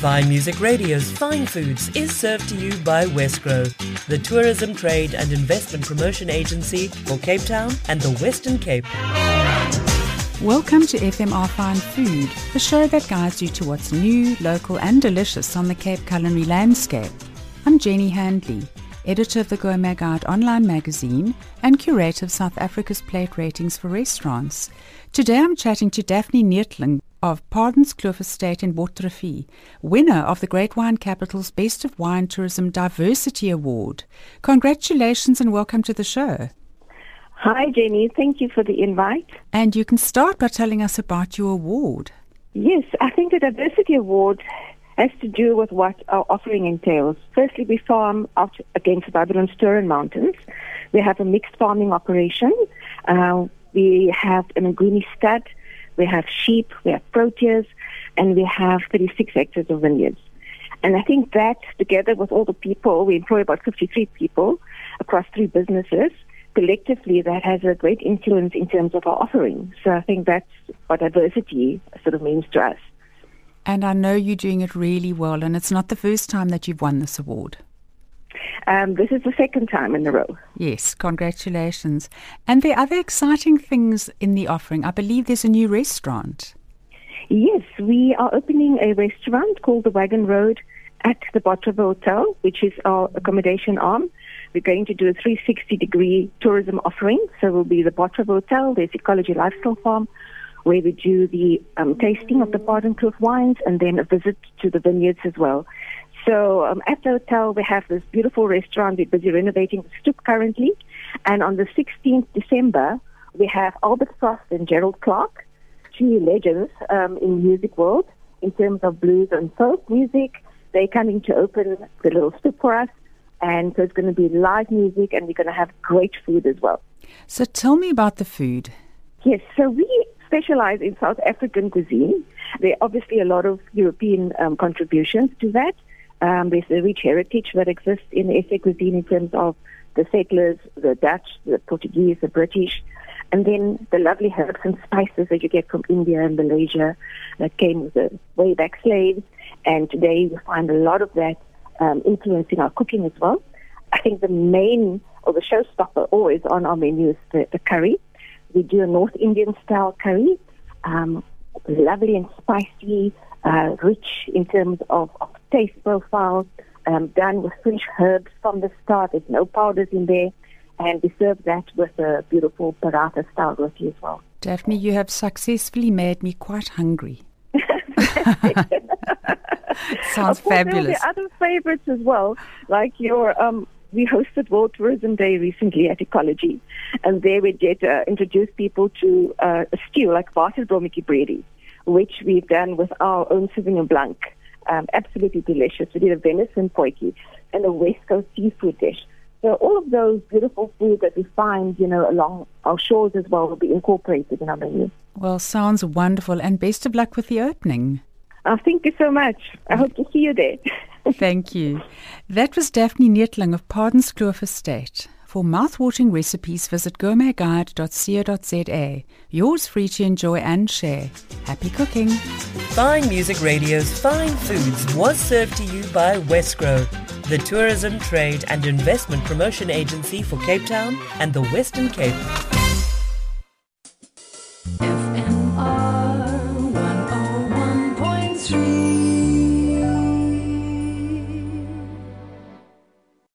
Fine Music Radio's Fine Foods is served to you by Westgrow, the tourism, trade and investment promotion agency for Cape Town and the Western Cape. Welcome to FMR Fine Food, the show that guides you to what's new, local and delicious on the Cape culinary landscape. I'm Jenny Handley, editor of the Gourmet Guide online magazine and curator of South Africa's plate ratings for restaurants. Today I'm chatting to Daphne Neethling of Pardons Kloof Estate in Bottrefie, winner of the Great Wine Capital's Best of Wine Tourism Diversity Award. Congratulations and welcome to the show. Hi, Jenny. Thank you for the invite. And you can start by telling us about your award. Yes, I think the Diversity Award has to do with what our offering entails. Firstly, we farm out against the Babylon Sturen Mountains. We have a mixed farming operation. We have a Nguni stud, we have sheep, we have proteas, and we have 36 hectares of vineyards. And I think that, together with all the people, we employ about 53 people across 3 businesses. Collectively, that has a great influence in terms of our offering. So I think that's what diversity sort of means to us. And I know you're doing it really well, and it's not the first time that you've won this award. This is the second time in a row. Yes, congratulations. And there are other exciting things in the offering. I believe there's a new restaurant. Yes, we are opening a restaurant called the Wagon Road at the Bottrefie Hotel, which is our accommodation arm. We're going to do a 360-degree tourism offering. So it will be the Bottrefie Hotel, there's Ecology Lifestyle Farm, where we do the tasting of the Pardons Kloof wines and then a visit to the vineyards as well. So at the hotel, we have this beautiful restaurant. We're busy renovating the stoop currently. And on the 16th December, we have Albert Frost and Gerald Clark, 2 legends in music world in terms of blues and folk music. They're coming to open the little stoop for us. And so it's going to be live music, and we're going to have great food as well. So tell me about the food. Yes, so we specialize in South African cuisine. There are obviously a lot of European contributions to that. There's a rich heritage that exists in SA cuisine in terms of the settlers, the Dutch, the Portuguese, the British, and then the lovely herbs and spices that you get from India and Malaysia that came with the way back slaves. And today we find a lot of that influencing our cooking as well. I think the main or the showstopper always on our menu is the curry. We do a North Indian style curry, lovely and spicy, rich in terms of taste profile, done with fresh herbs from the start. There's no powders in there. And we serve that with a beautiful paratha style roti as well. Daphne, you have successfully made me quite hungry. Sounds fabulous. There are other favorites as well, like your we hosted World Tourism Day recently at Ecology, and there we did introduce people to a stew like Waterblommetjie bready, which we've done with our own Sauvignon Blanc. Absolutely delicious. We did a venison potjie and a West Coast seafood dish. So all of those beautiful food that we find, along our shores as well will be incorporated in our menu. Well, sounds wonderful, and best of luck with the opening. Thank you so much. I hope to see you there. Thank you. That was Daphne Neethling of Pardons Kloof Estate. For mouth-watering recipes, visit gourmetguide.co.za. Yours free to enjoy and share. Happy cooking. Fine Music Radio's Fine Foods was served to you by Westgrow, the tourism, trade and investment promotion agency for Cape Town and the Western Cape.